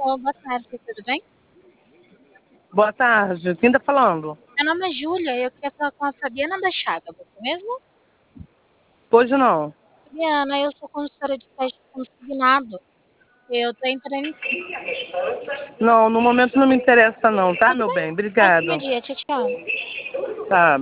Boa tarde, tudo bem? Boa tarde. Quem tá falando? Meu nome é Júlia e eu queria falar com a Fabiana da Chaga, você mesmo? Hoje não. Fabiana, eu sou consultora de teste consignado. Eu tô entrando em... Não, no momento não me interessa não, tá, Tudo meu bem, bem? ótimo Obrigado. dia, tchau, tchau. Tá.